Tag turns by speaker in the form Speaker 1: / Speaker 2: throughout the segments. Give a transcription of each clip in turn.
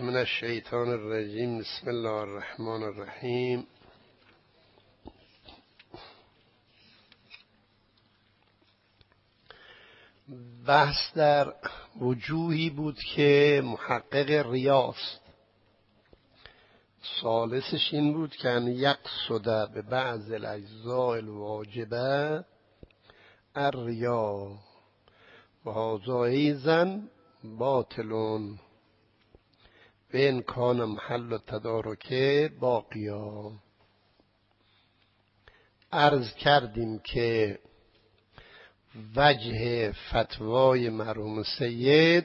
Speaker 1: بالله من الشیطان الرجیم. بسم الله الرحمن الرحیم. بحث در وجوهی بود که محقق ریاست. ثالثش این بود که ان یقصد به بعض الاجزاء الواجبه الریا و هذا ایضا باطلون و ان کان محل التدارک باقیا. عرض کردیم که وجه فتوای مرحوم سید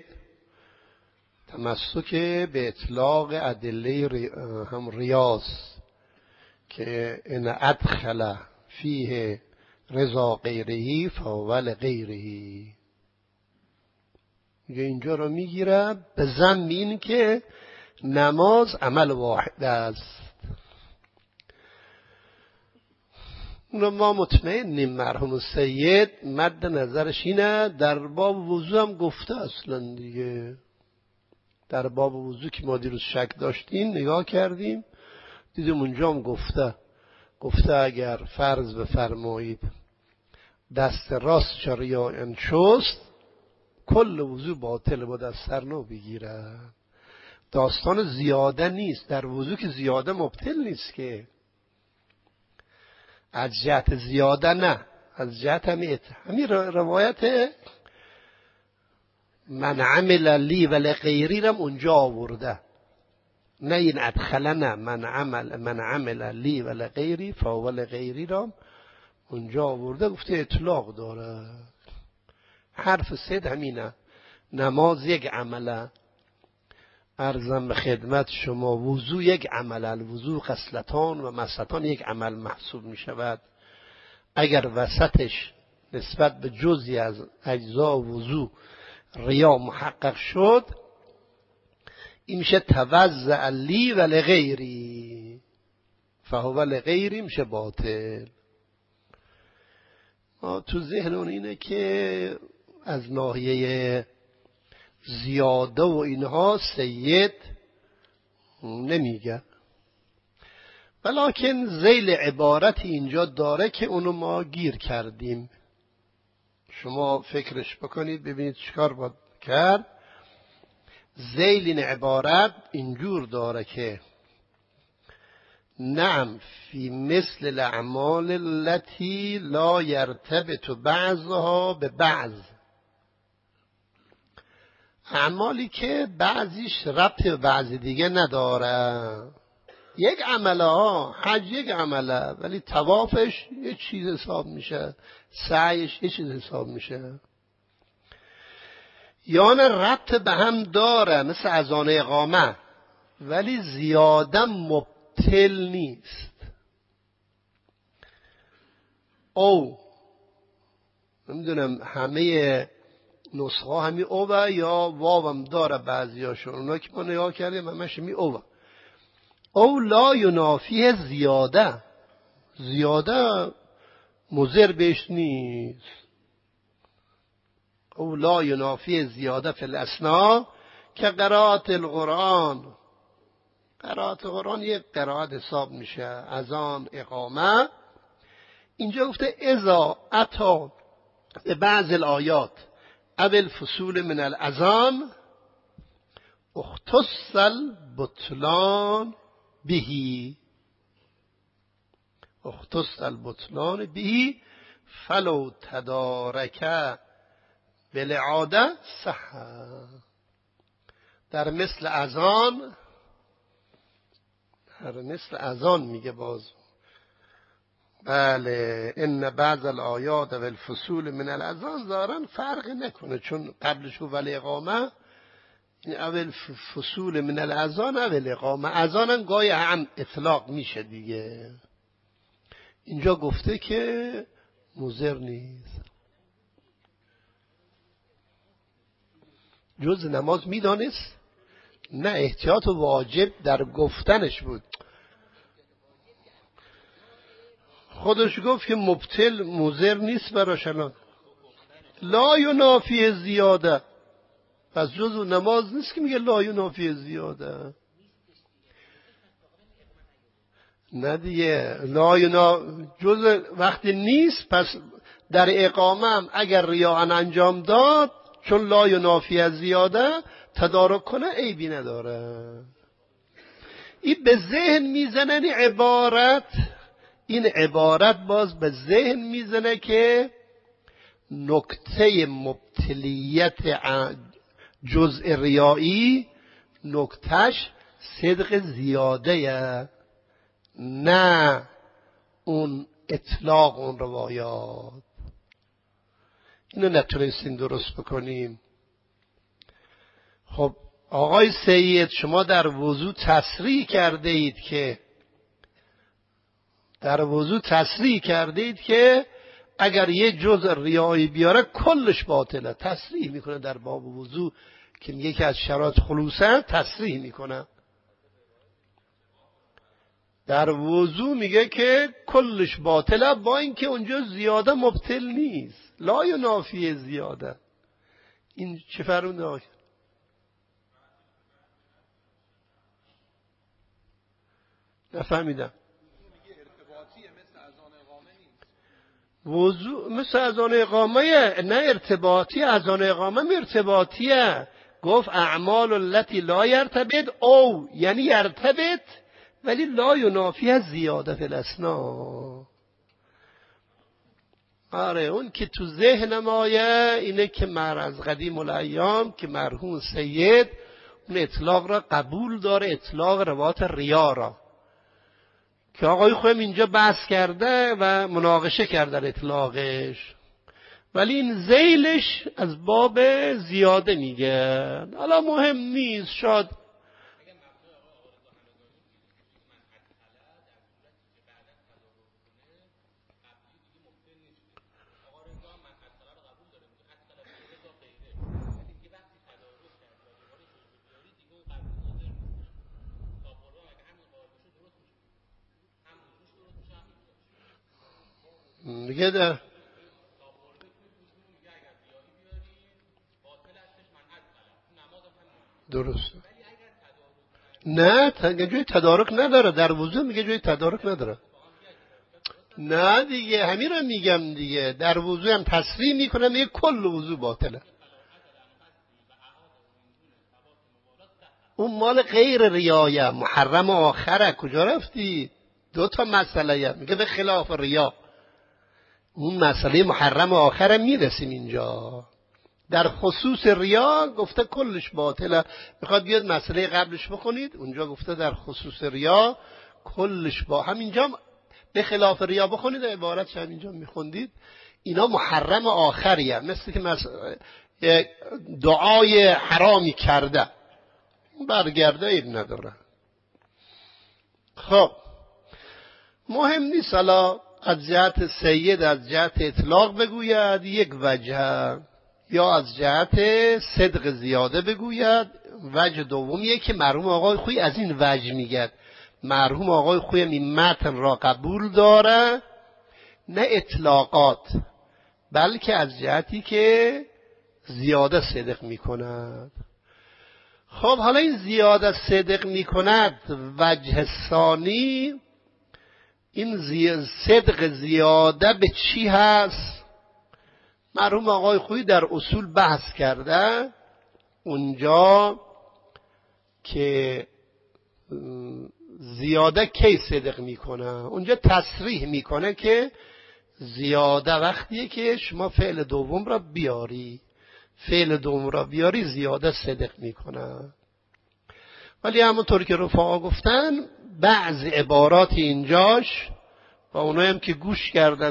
Speaker 1: تمسک به اطلاق ادله هم ریاض که ان ادخل فیه رضا غیره فهو لغیره. اینجا رو میگیره به ضمن این که نماز عمل واحد است. ما مطمئنیم مرحوم سید مد نظرش اینه. در باب وضو هم گفته اصلا دیگه. در باب وضو که ما دیروز شک داشتیم نگاه کردیم دیدیم اونجا هم گفته اگر فرض بفرمایید دست راست شریان شست کل وضو باطل با دست سر نو بگیره. داستان زیاده نیست در وضو که زیاده مبطل نیست که از جهت زیاده نه، از جهت همین روایت من عمل لی و لغیری رم اونجا آورده، نه این ادخله، نه من عمل لی و لغیری فهو لغیری رم اونجا آورده. گفته اطلاق داره. حرف سید همینه. نماز یک عمله. عرضم به خدمت شما وضو یک عمل، الوضو خصلتان و مسحتان یک عمل محسوب می شود. اگر وسطش نسبت به جزئی از اجزا وضو ریا محقق شد این میشه توزع لی و لغیری فهو لغیری، میشه باطل. تو ذهن اون اینه که از ناحیه زیاده و اینها سید نمیگه، ولیکن ذیل عبارت اینجا داره که اونو ما گیر کردیم. شما فکرش بکنید ببینید چیکار باید کرد. ذیل این عبارت اینجور داره که نعم فی مثل الاعمال التي لا یرتبط بعضها به بعض، اعمالی که بعضیش ربط به بعض دیگه نداره. یک عمله ها، حج یک عمله ولی طوافش یه چیز حساب میشه، سعیش یه چیز حساب میشه. یعنی ربط به هم داره مثل اذان اقامه ولی زیاده مبطل نیست. او نمیدونم همه نسخه همی اوه یا واوم داره بعضیاشون، اونا که ما نگاه کردیم همش می اوه. او لا ینافیه زیاده، زیاده مضر بهش نیست. او لا ینافیه زیاده فی الاسنا که قرائت القرآن. قرائت قرآن یک قرائت حساب میشه، اذان اقامه. اینجا گفته اذا اتا به بعض الآیات اول فصول من الاذان اختص البطلان بهی، اختص البطلان بهی فلو تدارک بالعاده صح. در مثل اذان، در مثل اذان میگه باز بله ان بعض الآیات و الفصول من الاذان ظاهرا فرق نکنه چون قبلش ولی اقامه. این اول فصول من الاذان اول اقامه، اذان هم گاهی هم اطلاق میشه دیگه. اینجا گفته که مضر نیست. جز نماز میدانست؟ نه، احتیاط واجب در گفتنش بود. خودش گفت که مبطل مضر نیست براش. الان لا ینافی زیاده، پس جزء نماز نیست که میگه لا ینافی زیاده. نه دیگه جزء وقتی نیست، پس در اقامه هم اگر ریاء انجام داد چون لا ینافی از زیاده تدارک کنه عیبی نداره. این به ذهن میزنن این عبارت باز به ذهن میزنه که نکته مبتلیت جزء ریایی نکتش صدق زیاده، نه اون اطلاق اون روایات. اینو نتونستیم درست بکنیم. خب آقای سید شما در وضو تصریح کرده اید که اگر یه جزء ریایی بیاره کلش باطله. تصریح میکنه در باب وضو که یکی از شرایط خلوصه تصریح میکنه. در وضو میگه که کلش باطله، با اینکه اونجا زیاده مبطل نیست، لا ینافی زیاده. این چه فرمونه آقای؟ نفهمیدم. وضو مثل اذان اقامه، نه ارتباطی. اذان اقامه ارتباطیه. گفت اعمال التي لا يرتبط او، یعنی یرتبط ولی لا ینافی از زیاده فی الاسنا. آره اون که تو ذهن مایه اینه که از قدیم الایام که مرحوم سید اون اطلاق را قبول داره، اطلاق روایت ریا را، که آقای خودم اینجا بحث کرده و مناقشه کرده اطلاقش، ولی این ذیلش از باب زیاده میگه. حالا مهم نیست، شاید میگه ده درست. نه جای تدارک نداره در وضو، میگه جای تدارک نداره. نه دیگه همین رو میگم دیگه، در وضو هم تصریح میکنه میگه کل وضو باطله. اون مال غیر ریایه، محرم آخره. کجا رفتی؟ 2 مسئله میگه به خلاف ریا. اون مسئله محرم آخره میرسیم اینجا. در خصوص ریا گفته کلش باطله. میخواد بیاد مسئله قبلش بخونید، اونجا گفته در خصوص ریا کلش همینجا به خلاف ریا بخونید، عبارتش همینجا میخوندید. اینا محرم آخریه، مثل که دعای حرامی کرده برگرده این نداره. خب مهم نیست حالا از جهت سید از جهت اطلاق بگوید یک وجه، یا از جهت صدق زیاده بگوید. وجه دومیه که مرحوم آقای خویی از این وجه میگه. مرحوم آقای خویی این متن را قبول داره، نه اطلاقات، بلکه از جهتی که زیاده صدق میکند. خب حالا این زیاده صدق میکند وجه ثانی، این صدق زیاده به چی هست؟ مرحوم آقای خویی در اصول بحث کرده اونجا که زیاده کی صدق میکنه. اونجا تصریح میکنه که زیاده وقتیه که شما فعل دوم را بیاری زیاده صدق میکنه. ولی همونطور که رفاقا گفتن بعض عبارات اینجاش و اونایی هم که گوش کردن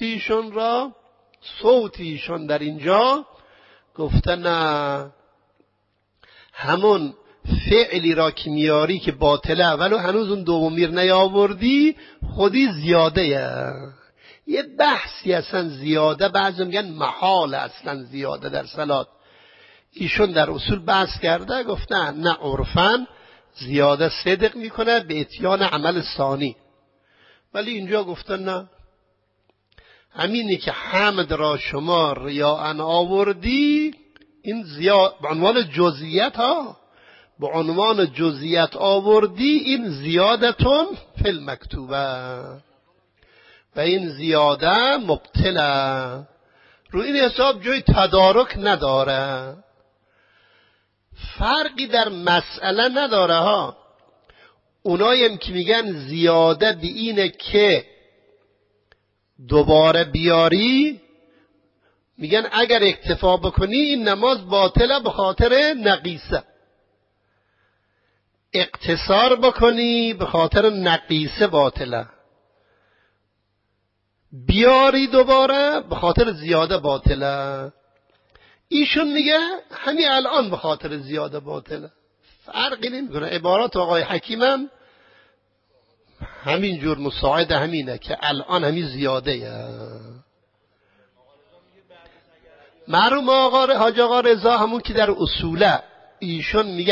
Speaker 1: صوتیشون در اینجا گفتن نه، همون فعلی را که میاری که باطله ولو هنوز اون دومی رو نیاوردی خودی زیاده یه بحثی اصلا زیاده، بعضی میگن محال اصلا زیاده در صلات. ایشون در اصول بحث کرده گفتن نه، عرفاً زیاده صدق میکنه به اتیان عمل ثانی. ولی اینجا گفتن نه، همینی که حمد را شما ریاء آوردی این زیاد به عنوان جزئیات ها، به عنوان جزئیات آوردی، این زیادتون فی المکتوبه و این زیاده مبتله. رو این حساب جای تدارک نداره، فرقی در مسئله نداره ها. اونایم که میگن زیاده به اینه که دوباره بیاری، میگن اگر اکتفا بکنی این نماز باطله به خاطر نقیصه، اقتصار بکنی به خاطر نقیصه باطله، بیاری دوباره به خاطر زیاده باطله. ایشون میگه همین الان به خاطر زیاده باطله، فرقی نمیکنه. عبارات آقای حکیمم همین جور مساعد همینه که الان همین زیاده. مرحوم حاج آقا رضا همون که در اصوله، ایشون میگه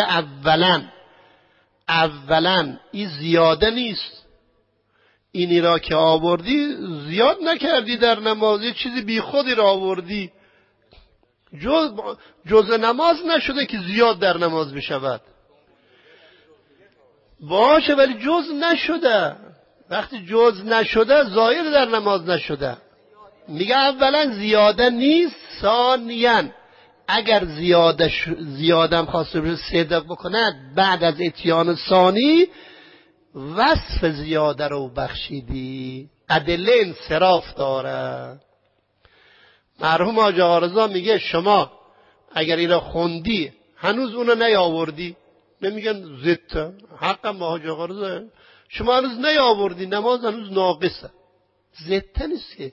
Speaker 1: اولا این زیاده نیست، اینی را که آوردی زیاد نکردی در نماز، یه چیزی بی خودی را آوردی، جز نماز نشده که زیاد در نماز بشود. باشه ولی جز نشده، وقتی جز نشده زاید در نماز نشده. میگه اولا زیاده نیست، ثانیاً اگر زیادم خواسته بشه صدق بکنه بعد از اتیان ثانی وصف زیاده رو بخشیدی، ادله انصراف داره. مرحوم حاج آقا رضا میگه شما اگر اینا خوندی هنوز اونو نیاوردی، نمیگن زدت حقم با حاج آقا رضا، شما هنوز نیاوردی، نماز هنوز ناقصه، زدت نیست که.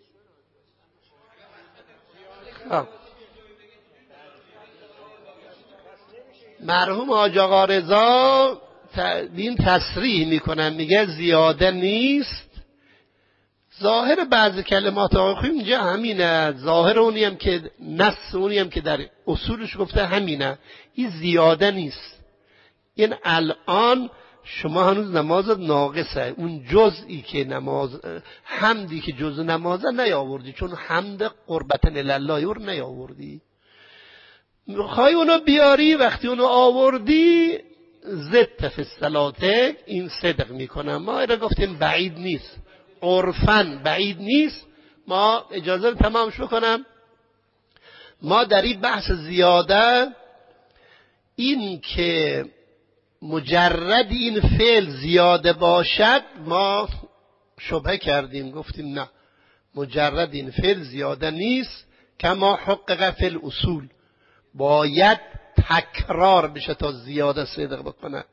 Speaker 1: مرحوم حاج آقا رضا این تصریح میکنن، میگه زیاده نیست. ظاهر بعض کلمات آقای خویی اینجا همینه، ظاهر اونی هم که نص اونی هم که در اصولش گفته همینه، این زیاده نیست. این الان شما هنوز نمازت ناقصه، اون جزئی که نماز حمدی که جزء نمازه نیاوردی، چون حمد قربتن الله رو نیاوردی، میخوای اونو بیاری، وقتی اونو آوردی زدت فی الصلاه، این صدق میکنم. ما اینا گفتیم بعید نیست، عرفاً بعید نیست. ما اجازه رو تمامش بکنم. ما در این بحث زیاده این که مجرد این فعل زیاده باشد ما شبهه کردیم، گفتیم نه، مجرد این فعل زیاده نیست، کما حقق فی الاصول، باید تکرار بشه تا زیاده صدق بکنه.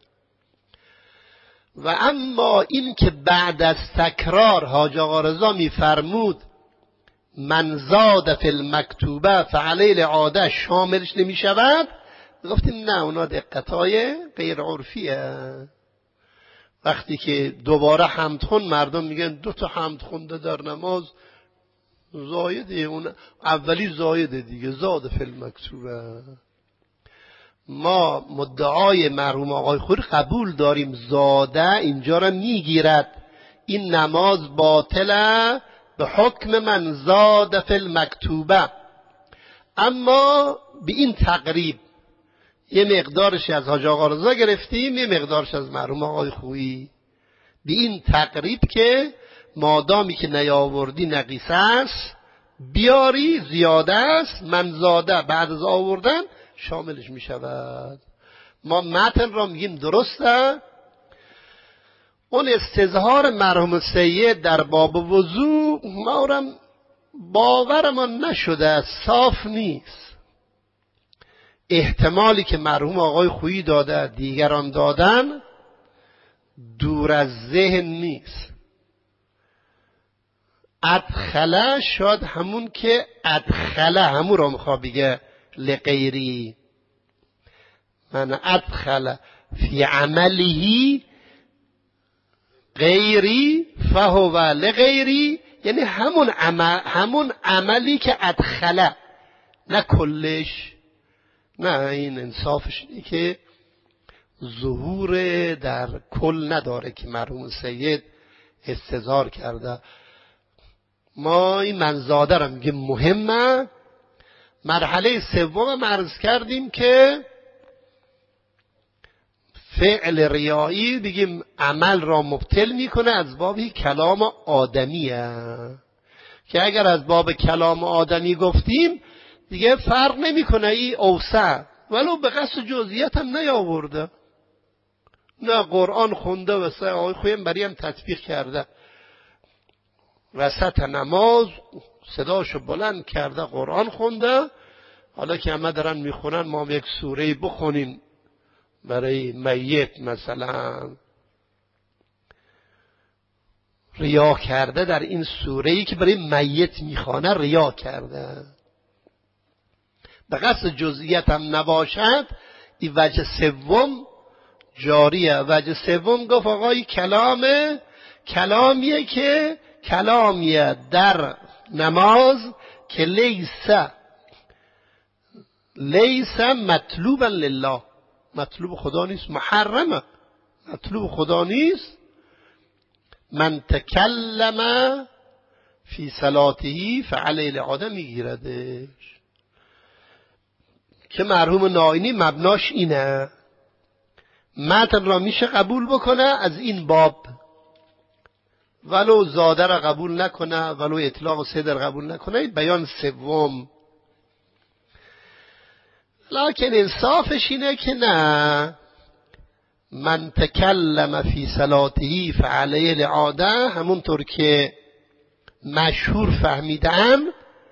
Speaker 1: و اما این که بعد از تکرار حاج آقا رضا میفرمود من زاد فی المکتوبه فعلی العاده شاملش نمی شود، گفتیم نه، اونا دقتای غیر عرفیه. وقتی که دوباره حمد خون، مردم میگن 2 تا حمد خونده در نماز زایده، اون اولی زایده دیگه، زاد فی المکتوبه. ما مدعای مرحوم آقای خویی قبول داریم، زاده اینجا را میگیرد، این نماز باطله به حکم من زاد فی المکتوبه. اما به این تقریب یه مقدارش از حاج آقا رضا گرفتیم، یه مقدارش از مرحوم آقای خویی، به این تقریب که مادامی که نیاوردی نقیصه است، بیاری زیاده است، من زاده بعد از آوردن شاملش می شود. ما متن را میگیم درسته. اون استظهار مرحوم سید در باب وضو ما را باورمان نشده، صاف نیست. احتمالی که مرحوم آقای خویی داده دیگران دادن دور از ذهن نیست. ادخله شاید همون که ادخله همون را میخواد بگه لغیری، من ادخل فی عمله غیری فهو لغیری، یعنی همون عملی که ادخله، نه کلش. نه، این انصافش اینه که ظهور در کل نداره که مرحوم سید استظهار کرده. ما این منزاده را میگه مهمه، مرحله سوم عرض کردیم که فعل ریایی بگیم عمل را مبطل میکنه از باب کلام آدمیه، که اگر از باب کلام آدمی گفتیم دیگه فرق نمیکنه این اوسع، ولو به قصد جزئیات هم نیاورده، نه قرآن خونده و آقای خویم بری هم تطبیق کرده، وسط نماز صداشو بلند کرده قرآن خونده. حالا که همه دارن میخونن ما یک سوره بخونیم برای میت، مثلا ریا کرده در این سوره‌ای که برای میت میخوانه، ریا کرده، به قصد جزئیات هم نباشد. این وجه سوم جاریه. وجه سوم گفت آقای کلامیه که کلامیه در نماز که لیس مطلوبا لله، مطلوب خدا نیست، محرمه، مطلوب خدا نیست. من تکلم فی صلاته فعلی الاعاده میگیردش، که مرحوم نائینی مبناش اینه، متن را میشه قبول بکنه از این باب، ولو زاده را قبول نکنه، ولو اطلاق و صدر قبول نکنه. بیان سوم. لکن انصافش اینه که نه، من تکلم فی صلاته فعلی الاعاده، همونطور که مشهور فهمیدن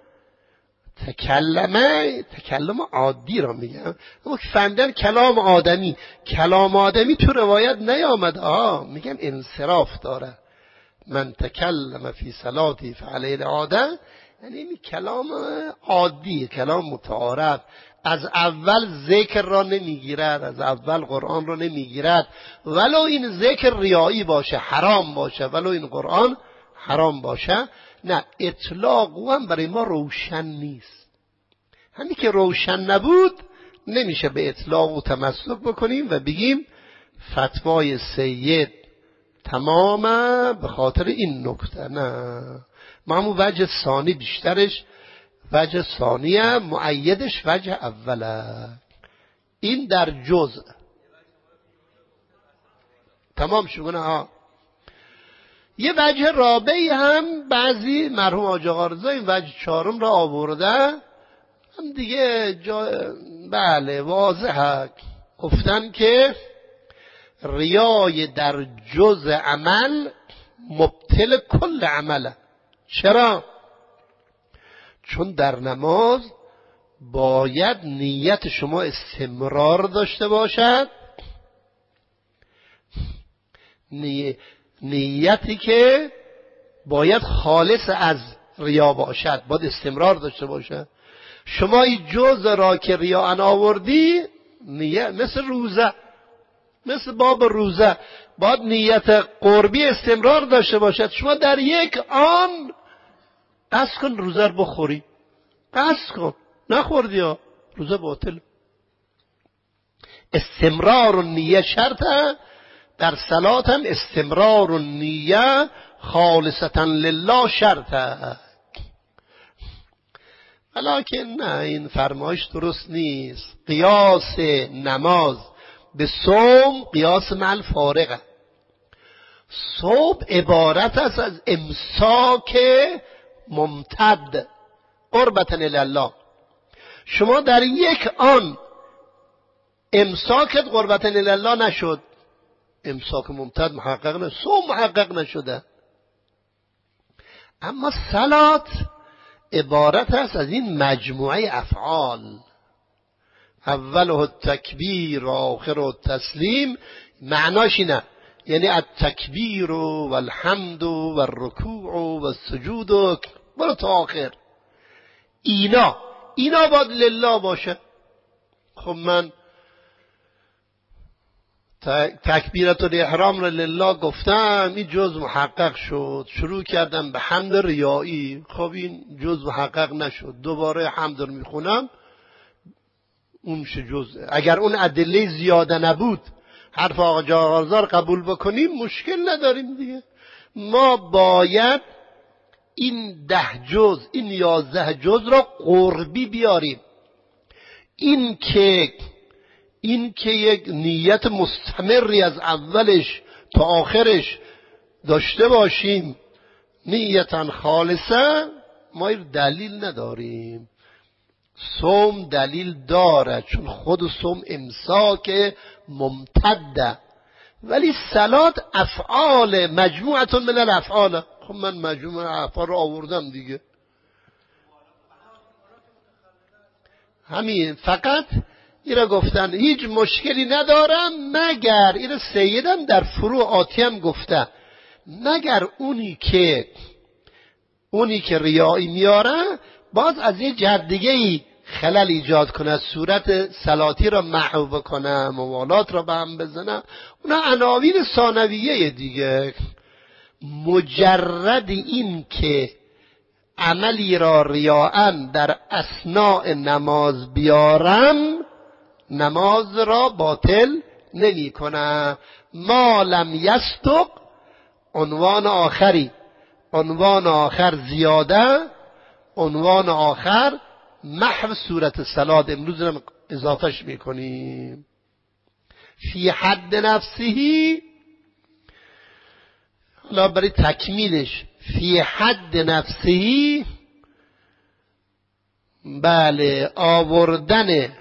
Speaker 1: تکلم عادی را میگم، اما که فهمیدن کلام آدمی تو روایت نیامد، میگن انصراف داره. من تکلم فی صلاته فعلی الاعاده یعنی این کلام عادی، کلام متعارف، از اول ذکر را نمیگیرد، از اول قرآن را نمیگیرد، ولو این ذکر ریایی باشه، حرام باشه، ولو این قرآن حرام باشه. نه، اطلاق هم برای ما روشن نیست. همین که روشن نبود نمیشه به اطلاق و تمسک بکنیم و بگیم فتوای سید تماما به خاطر این نکته. نه، ما همون وجه ثانی بیشترش، وجه ثانیه مؤیدش وجه اوله. این در جزء تمام شونه. یه وجه رابعی هم بعضی مرحوم آقا قارزا این وجه چهارم را آورده، هم دیگه بله واضحه، گفتن که ریای در جزء عمل مبطل کل عمله. چرا؟ چون در نماز باید نیت شما استمرار داشته باشد، نیتی که باید خالص از ریا باشد، باید استمرار داشته باشد. شما این جزء را که ریا آوردی، نیت مثل روزه، مثل باب روزه، باید نیت قربی استمرار داشته باشد. شما در یک آن قصد کن روزه رو بخوری، قصد کن، نخوردی ها، روزه باطل. استمرار النیه شرطه، در صلات هم استمرار النیه خالصتا لله شرطه. ولیکن نه، این فرمایش درست نیست. قیاس نماز به صوم قیاس مع الفارقه. صوم عبارت است از امساک ممتد قربتا الله. شما در یک آن امساکت قربتا الله نشد، امساک ممتد محقق نشد، صوم محقق نشده. اما صلات عبارت است از این مجموعه افعال، اوله التکبیر و آخره التسلیم. معناش اینه، یعنی التکبیر و الحمد و الرکوع و السجود برو تا آخر. اینا باید لله باشه. خب من تکبیرت الاحرام را لله گفتم، این جز محقق شد، شروع کردم به حمد ریایی، خب این جز محقق نشد، دوباره حمد رو میخونم، اون شه جز. اگر اون ادله زیاده نبود، حرف آقا قارزا قبول بکنیم مشکل نداریم دیگه. ما باید این 10 جز، این 11 جز را قربی بیاریم. این که یک نیت مستمری از اولش تا آخرش داشته باشیم، نیتا خالصه، ما دلیل نداریم. صوم دلیل داره، چون خود صوم امساک ممتده، ولی صلات افعال، مجموعه من الافعال. خب من مجموعه افعال رو آوردم دیگه، همین. فقط اینا گفتن هیچ مشکلی ندارم، مگر این سیدم در فروع آتی هم گفته، مگر اونی که ریایی میاره باز از یه جهت دیگه ای خلل ایجاد کنه، صورت صلاتی را محو بکنه، موالات را به هم بزنه، اونا عناوین ثانویه دیگه. مجرد این که عملی را ریاءً در اثناء نماز بیارم، نماز را باطل نمی کنه. ما لم یصدق، عنوان آخری، عنوان آخر زیاده، عنوان آخر محو صورت صلات. امروز هم اضافهش میکنیم. فی حد نفسهی، حالا برای تکمیلش، فی حد نفسهی، بله، آوردن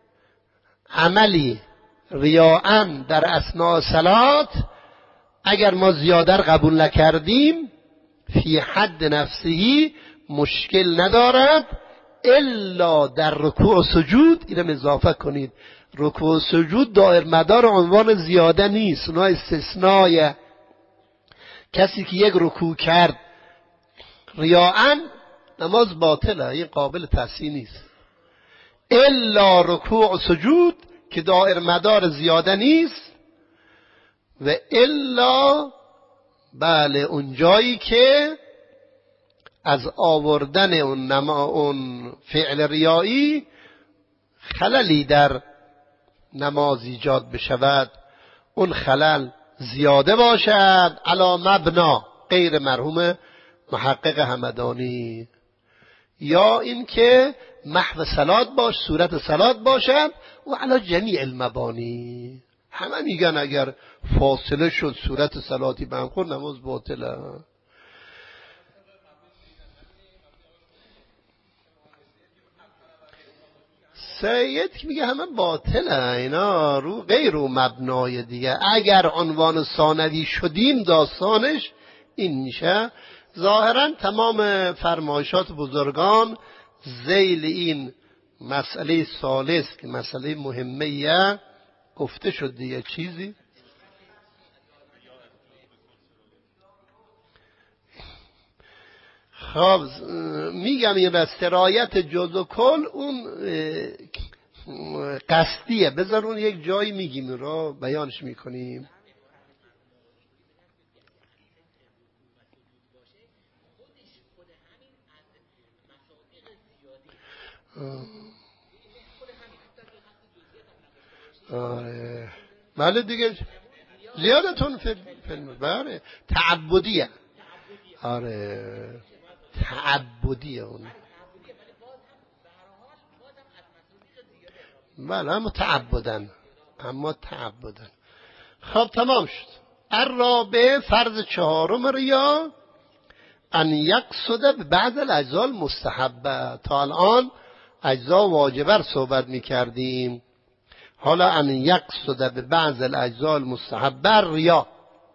Speaker 1: عملی ریاءً در اثناء صلات، اگر ما زیاده قبول نکردیم، فی حد نفسهی مشکل ندارد، الا در رکوع و سجود. اینم اضافه کنید، رکوع و سجود دائر مدار عنوان زیاده نیست، اونها استثناء. کسی که یک رکوع کرد ریاءً، نماز باطله، این قابل تصحیح نیست. الا رکوع و سجود که دائر مدار زیاده نیست، و الا، بله، اون جایی که از آوردن اون فعل ریایی خللی در نماز ایجاد بشود، اون خلل زیاده باشد علی مبنا غیر مرحوم محقق همدانی، یا اینکه محو صلات باش، صورت صلات باشد و علی جمیع المبانی. همه میگن اگر فاصله شد صورت صلاتی به هم خورد نماز باطله. سید که میگه همه باطله، اینا رو غیر و مبنای دیگه. اگر عنوان ثانوی شدیم داستانش این میشه. ظاهرا تمام فرمایشات بزرگان ذیل این مسئله ثالث که مسئله مهمه گفته شد دیگه. چیزی خب میگم این را سرایت جز و کل اون قصدیه، بذار اون یک جایی میگیم را بیانش میکنیم. آره بله دیگه، زیادتون فیلم، بله تعبدیه، آره تعبدیه اون، بله اما تعبدن. خب تمام شد. الرابع، فرض چهارم ریا، ان یقصد به بعض الاجزاء المستحبه. تا الان اجزا واجبه صحبت میکردیم، حالا ان یقصد به بعض الاجزاء المستحبه ریا.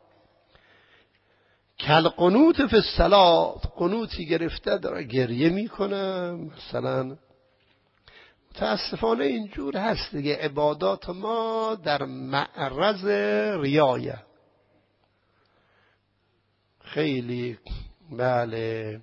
Speaker 1: کل قنوت فی الصلات، قنوتی گرفته داره گریه میکنه مثلا. متاسفانه اینجور هست دیگه، عبادات ما در معرض ریایه خیلی. بله،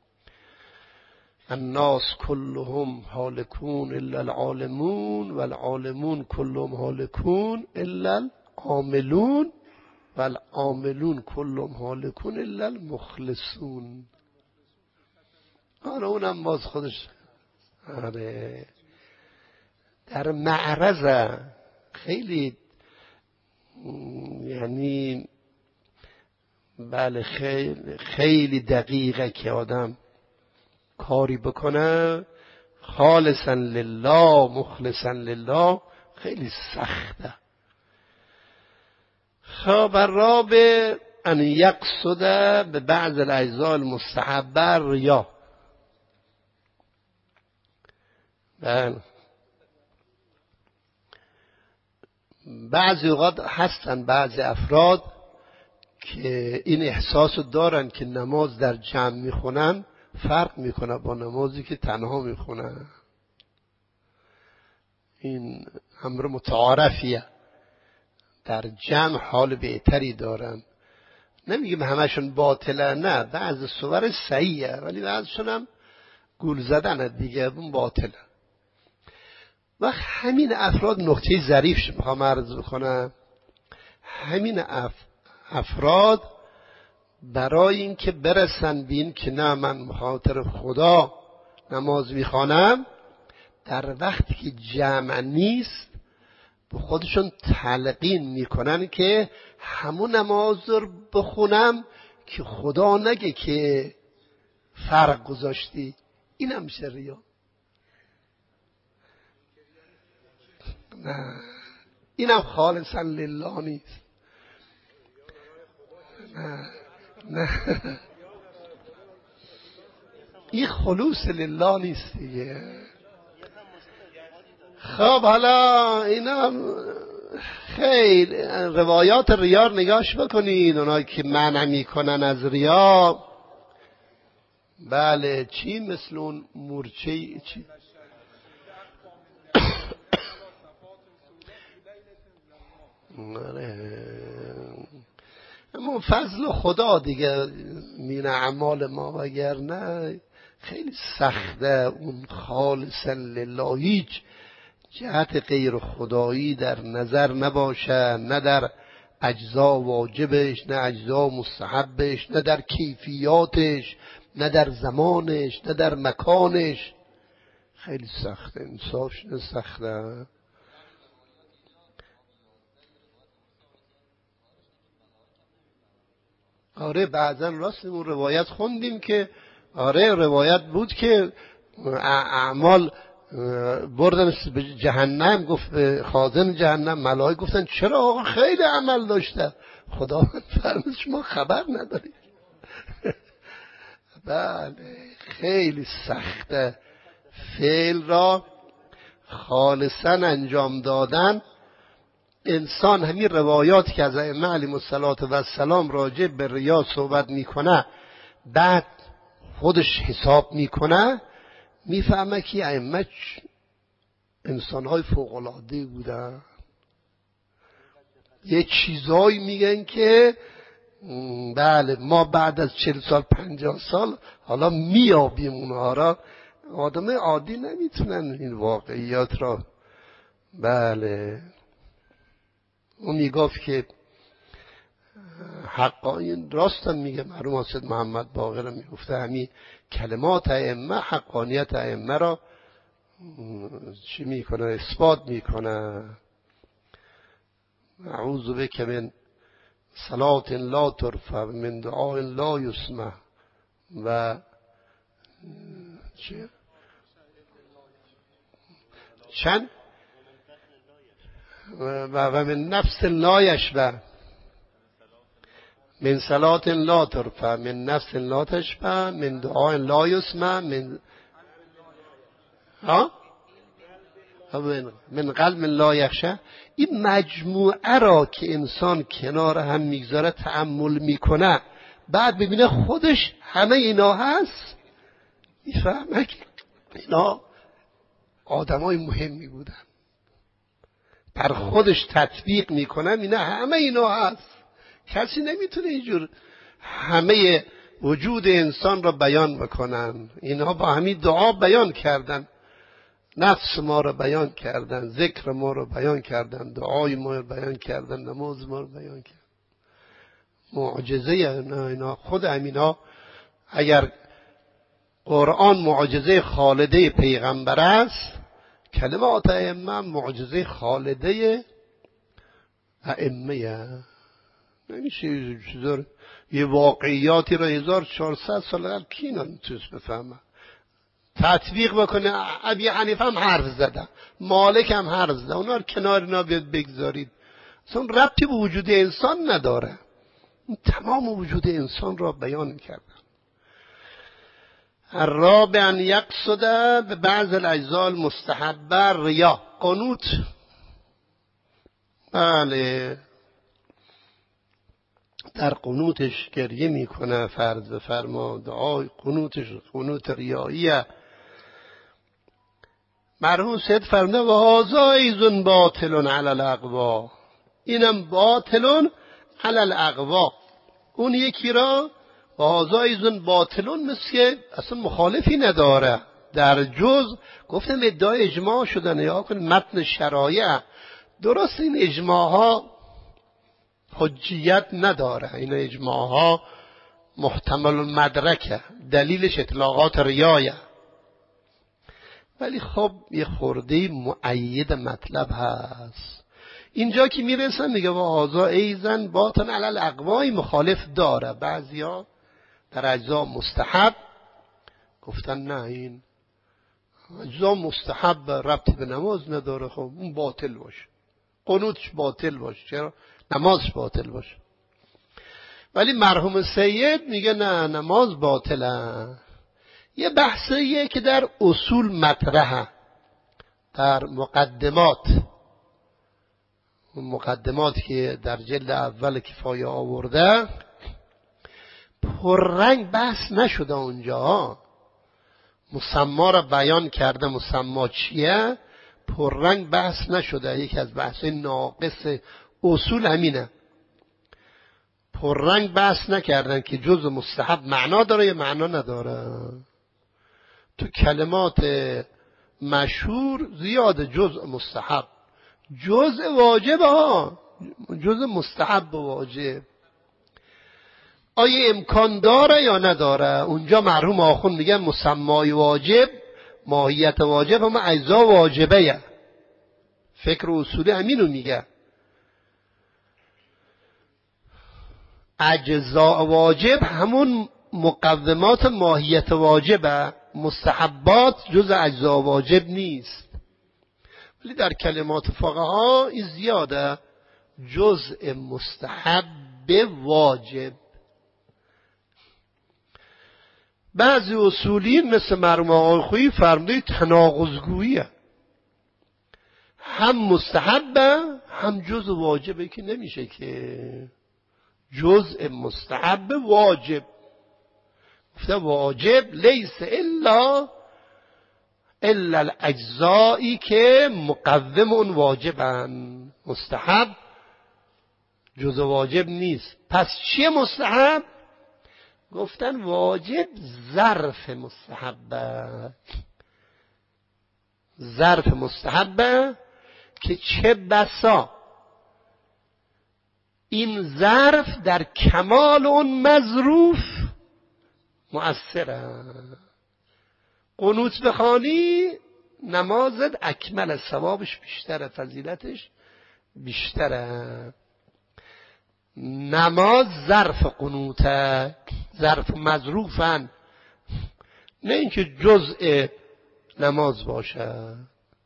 Speaker 1: الناس كلهم هالكون الا العالمون والعالمون كلهم هالكون الا العاملون والعاملون كلهم هالكون الا المخلصون. آره اونم باز خودش، آره در معرض خیلی، یعنی بله خیلی خیلی دقیقه که آدم کاری بکنه خالصا لله مخلصا لله خیلی سخته. خب راب ان یقصد به بعض الاجزاء المستحبه ریا. بله بعضی اوقات هستن بعضی افراد که این احساس دارن که نماز در جمع میخونن فرق میکنه با نمازی که تنها میخونن. این امر متعارفیه، در جمع حال بهتری دارن. نمیگیم همشون باطله، نه، بعض صور صحیحه ولی بعضشون هم گول زدن دیگه، اون باطله. وقت همین افراد نکته ظریفش میخوام عرض بکنم، همین افراد برای این که برسن بین که نه من بخاطر خدا نماز میخوانم، در وقتی که جمع نیست به خودشون تلقین میکنن که همون نماز رو بخونم که خدا نگه که فرق گذاشتی. این هم میشه ریا. نه اینم خالصا لله نیست. نه این خلوص لله نیست دیگه. خب حالا اینا خیلی روایات ریا نگاش بکنید، اونایی که منع میکنن از ریا. بله چی مثل اون مورچه چی اما فضل خدا دیگه مین اعمال ما، وگرنه خیلی سخته اون خالصا لله هیچ جهت غیر خدایی در نظر نباشه، نه در اجزا واجبش، نه اجزا مستحبش، نه در کیفیاتش، نه در زمانش، نه در مکانش. خیلی سخته، انصافش سخته. آره بعضا راست اون روایت خوندیم که آره روایت بود که اعمال بردن به جهنم، گفت خازن جهنم، ملائکه گفتن چرا آقا خیلی عمل داشته؟ خدا فرمود شما خبر ندارید. بله خیلی سخته فعل را خالصا انجام دادن. انسان همین روایات که از ائمه علیهم السلام راجع به ریا صحبت میکنه بعد خودش حساب میکنه، میفهمه که ائمه انسانهای فوق‌العاده بودن. یه چیزایی میگن که بله ما بعد از 40 سال 50 سال حالا میابیم اونها را. آدم عادی نمیتونن این واقعیات را. بله اون میگفت که حقانی راستم میگه، مرحوم حافظ محمد باقر میگفته همین کلمات ائمه حقانیت ائمه را چی میکنه؟ اثبات میکنه. اعوذ بک من صلات لا ترفع من دعاء لا یسمع و چه چند و من نفس لا یشبع من صلات لا ترفع من نفس لا تشبع من دعاء لا یسمع من قلب لا یخشع. این مجموعه را که انسان کنار هم میگذاره تأمل میکنه بعد ببینه خودش همه اینا هست، میفهمه که اینا آدمای مهمی بودن. بر خودش تطبیق میکنه اینا همه اینا هست. کسی نمیتونه اینجور همه وجود انسان را بیان بکنن. اینها با همین دعا بیان کردن، نفس ما رو بیان کردن، ذکر ما رو بیان کردن، دعای ما رو بیان کردن، نماز ما رو بیان کردن. معجزه اینا خود همینا. اگر قرآن معجزه خالده پیغمبر است، کلمات ائمه معجزه خالده ائمه. نمیشه چیزا یه واقعیاتی رو 1400 سال قبل کی اینا میتونست بفهمه تطبیق بکنه. ابی حنیفه هم حرف زدن، مالک هم حرف زدن، اونا رو کنار اینا بگذارید، اصلا ربطی به وجود انسان نداره. تمام وجود انسان را بیان کردن. الرابع ان یقصد به بعض الاجزاء المستحبه ریا، قنوت. بله، در قنوتش گریه میکنه، فرض بفرما دعای قنوتش قنوت ریاییه. مرحوم سید فرموده و هذا ایزن باطل علی الاقوا، اینم باطل علی الاقوا. اون یکی را و هذا ایزن باطل مثل که اصلا مخالفی نداره. در جز گفتم ادعای اجماع شدن، یا کن متن شرایع. درست این اجماع ها حجیت نداره، این اجماع ها محتمل المدرکه، دلیلش اطلاقات ریایه، ولی خب یه خورده مؤید مطلب هست. اینجا که میرسن میگه و هذا ایزن باطن علی الاقوای مخالف داره. بعضیا در اجزا مستحب گفتن نه، این اجزا مستحب ربطی به نماز نداره، خب اون باطل باشه، قنوتش باطل باشه، چرا نمازش باطل باشه. ولی مرحوم سید میگه نه، نماز باطله. یه بحثیه که در اصول مطرحه، در مقدمات که در جلد اول کفایه آورده پررنگ بحث نشده اونجا. مسما را بیان کرده، مسما چیه پررنگ بحث نشده. یکی از بحث ناقص اصول همینه، پررنگ بحث نکردن که جزء مستحب معنا داره یا معنا نداره. تو کلمات مشهور زیاد جزء مستحب، جزء واجب ها، جزء مستحب و واجب آیا امکان داره یا نداره. اونجا مرحوم آخوند میگن مسمای واجب، ماهیت واجب هم اجزا واجبه. فکر اصولی همینو میگه، اجزا واجب همون مقومات ماهیت واجبه، مستحبات جز اجزا واجب نیست. ولی در کلمات فقها این زیاده، جزء مستحب واجب. بعضی اصولین مثل مرحوم آقای خویی فرموده تناقض‌گوییه، هم مستحبه هم جزء واجبه، که نمیشه که جزء مستحب واجب. گفته واجب لیس الا الاجزایی که مقوم اون واجبن، مستحب جزء واجب نیست. پس چیه مستحب؟ گفتن واجب ظرف مستحبه، ظرف مستحبه که چه بسا این ظرف در کمال اون مظروف مؤثره. قنوت بخوانی نمازت اکمل، ثوابش بیشتره، فضیلتش بیشتره. نماز ظرف قنوته، ظرف مظروفن، نه اینکه جزء نماز باشه.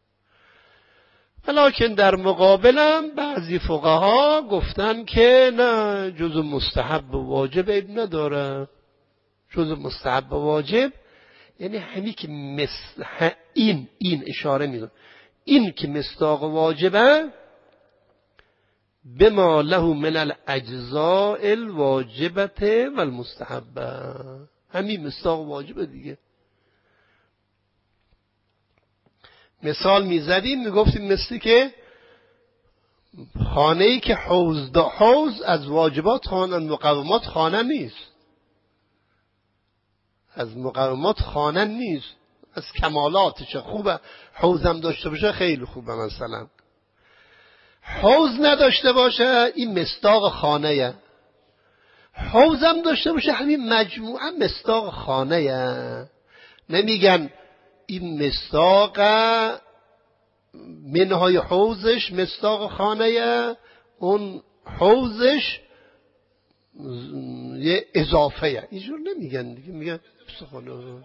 Speaker 1: ولیکن در مقابلم بعضی فقها گفتن که نه، جزء مستحب و واجب عیب نداره. جزء مستحب و واجب یعنی همین که این اشاره میکنه، این که مصداق واجبه بما له من الاجزاء الواجبه و المستحبه، همین مصداق واجبه دیگه. مثال میزدیم میگفتیم مثلی که خانه‌ای که حوض از واجبات خانه، مقومات خانه نیست، از مقومات خانه نیست، از کمالاتش خوبه. حوضم داشته باشه خیلی خوبه، مثلا حوض نداشته باشه این مصداق خانه‌یه، حوضم داشته باشه همین مجموعه مصداق خانه‌یه. نمیگن این مصداق منهای حوزش مصداق خانه‌یه، اون حوزش یه اضافه. اینجور نمیگن دیگه، میگن خانه.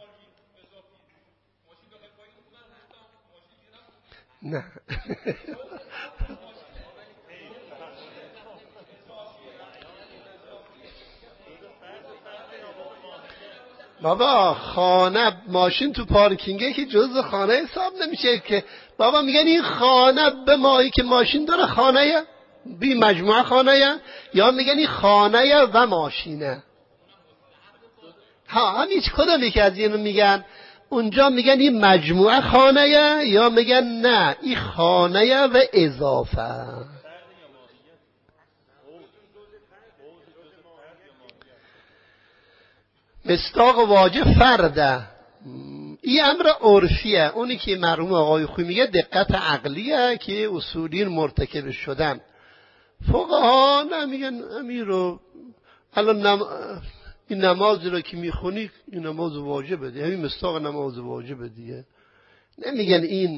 Speaker 1: نه بابا خانه ماشین تو پارکینگه که جزء خانه حساب نمیشه که. بابا میگن این خانه به مایی که ماشین داره خانه بی مجموعه خانه، یا میگن این خانه و ماشینه. هم هیچ کدوم که از اینو میگن. اونجا میگن این مجموعه خانه، یا میگن نه این خانه و اضافه. مصداق واجب فرده، این امر عرفیه. اونی که مرحوم آقای خویی میگه دقت عقلیه که اصولین مرتکب شدن. فقها نمیگن امیر رو الان این نمازی رو که میخونی این نماز واجبه دیگه، همین مصداق نماز واجبه دیگه. نمیگن این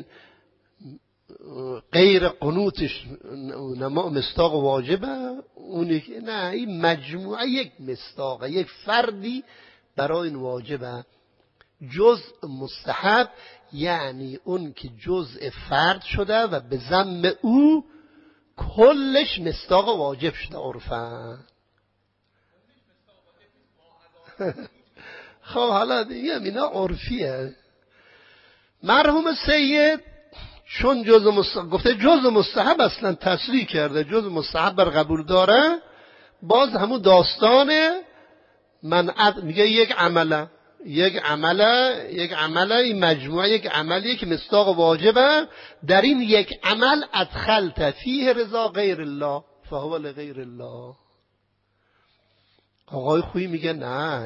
Speaker 1: غیر قنوتش مصداق واجبه، اونی که نه این مجموعه یک مصداق، یک فردی برای این واجبه. جزء مستحب یعنی اون که جزء فرد شده و به ذم او کلش مصداق واجب شده عرفاً. خب حالا دیگه اینا عرفیه. مرحوم سید چون گفته جزء مستحب اصلا تصریح کرده، جزء مستحب بر قبول داره، باز همون داستانه منعت میگه یک عمله این مجموعه یک عملیه که مصداق واجبه. در این یک عمل ادخلت فیه رضا غیر الله فهو لغیر الله. آقای خویی میگه نه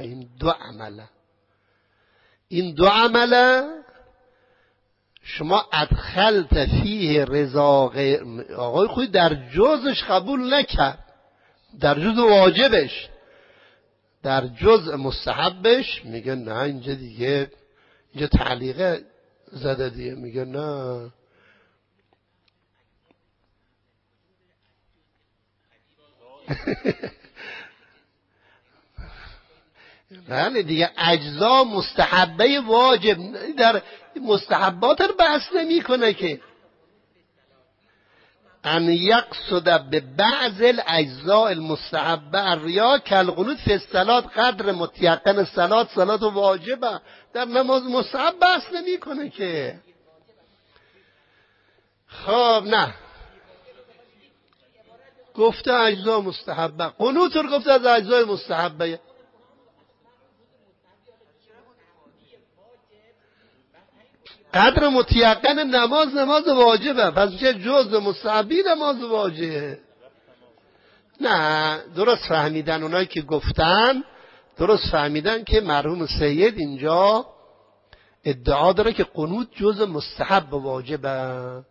Speaker 1: این دو عمله شما ادخلت فیه رضا غیر. آقای خویی در جزش قبول نکرد، در جز واجبش، در جزء مستحبش میگه نه اینجا دیگه اینجا تعلیقه زده دیگه. میگه نه بله دیگه اجزا مستحبه واجب در مستحبات رو بحث نمی کنه که ان یقصد به بعض الاجزاء المستحبه الریا کالقنوت فی الصلاه قدر متیقن الصلاه واجبه. در نماز مستحب بحث نمی کنه که. خب نه گفته اجزا مستحبه، قنوت رو گفته از اجزای مستحبه. قدر متیقن نماز واجبه، پس میشه جزء مستحبی نماز واجبه. نه درست فهمیدن اونایی که گفتن، درست فهمیدن که مرحوم سید اینجا ادعا داره که قنوت جزء مستحب واجبه.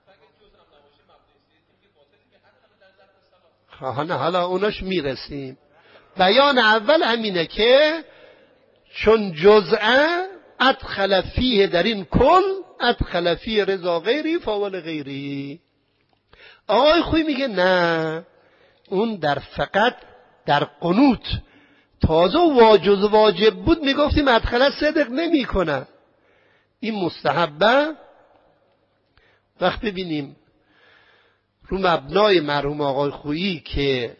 Speaker 1: حالا اوناش میرسیم. بیان اول همینه که چون جزءه ادخل فیه، در این کل ادخل فیه رضا غیری فاول غیری. آقای خویی میگه نه اون در فقط در قنوت تازه واجب بود میگفتیم ادخل صدق نمی کنه. این مستحبه وقت ببینیم رو مبنای مرحوم آقای خویی که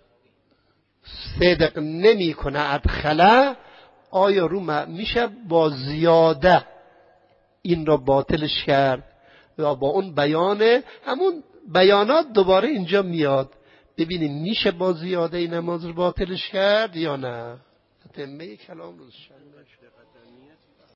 Speaker 1: صدق نمی کنه ادخله، آیا رو میشه با زیاده این را باطلش کرد یا با اون بیانه همون بیانات دوباره اینجا میاد. ببینیم میشه با زیاده این نماز رو باطلش کرد یا نه. تمه کلام روز